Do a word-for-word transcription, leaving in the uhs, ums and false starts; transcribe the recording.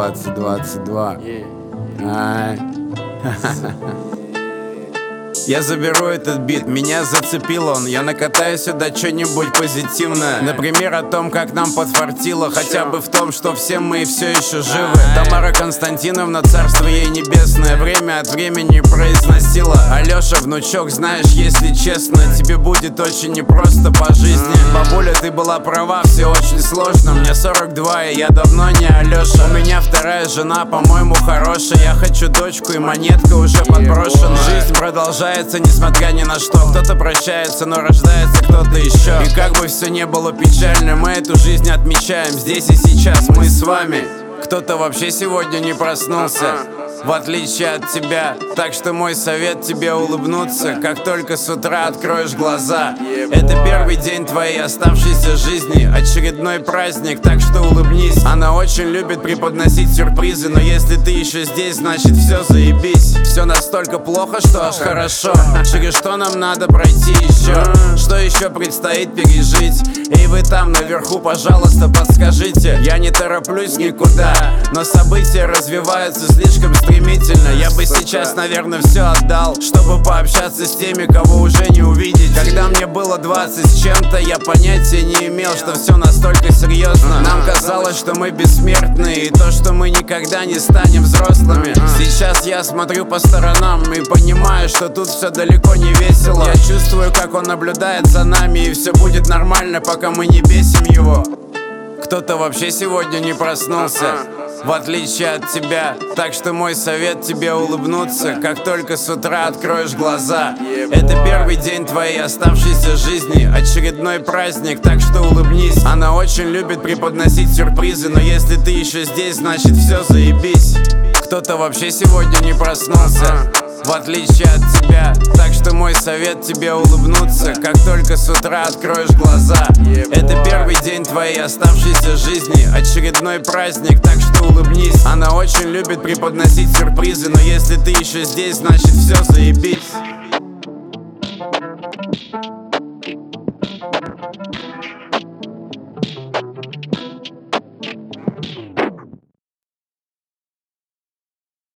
двадцать двадцать два. Ай. Я заберу этот бит, меня зацепил он. Я накатаю сюда что-нибудь позитивное. Например, о том, как нам подфартило. Хотя бы в том, что все мы все еще живы. Тамара Константиновна, царство ей небесное, время от времени произносила: Алёша, внучок, знаешь, если честно, тебе будет очень непросто по жизни. Бабуля, ты была права, все очень сложно. Мне сорок два, и я давно не Алёша. У меня вторая жена, по-моему, хорошая. Я хочу дочку, и монетка уже подброшена. Жизнь продолжается, несмотря ни на что. Кто-то прощается, но рождается кто-то еще. И как бы все не было печально, мы эту жизнь отмечаем здесь и сейчас, мы с вами. Кто-то вообще сегодня не проснулся, в отличие от тебя. Так что мой совет тебе улыбнуться, как только с утра откроешь глаза. Это первый день твоей оставшейся жизни, очередной праздник, так что улыбнись. Она очень любит преподносить сюрпризы, но если ты еще здесь, значит все заебись. Все настолько плохо, что аж хорошо. Через что нам надо пройти еще? Что еще предстоит пережить? И вы там наверху, пожалуйста, подскажите. Я не тороплюсь никуда, но события развиваются слишком стремительно. Я бы сейчас, наверное, все отдал, чтобы пообщаться с теми, кого уже не увидеть. Когда мне было двадцать с чем-то, я понятия не имел, что все настолько серьезно. Нам казалось, что мы бессмертные, и то, что мы никогда не станем взрослыми. Сейчас я смотрю по сторонам и понимаю, что тут все далеко не весело. Я чувствую, как он наблюдает за нами, и все будет нормально, пока мы не бесим его. Кто-то вообще сегодня не проснулся, в отличие от тебя. Так что мой совет тебе улыбнуться, как только с утра откроешь глаза. Это первый день твоей оставшейся жизни, очередной праздник, так что улыбнись. Она очень любит преподносить сюрпризы, но если ты еще здесь, значит все заебись. Кто-то вообще сегодня не проснулся, в отличие от тебя. Так что мой совет тебе улыбнуться, как только с утра откроешь глаза. Это первый день твоей оставшейся жизни, очередной праздник, так что улыбнись. Она очень любит преподносить сюрпризы, но если ты еще здесь, значит все заебись.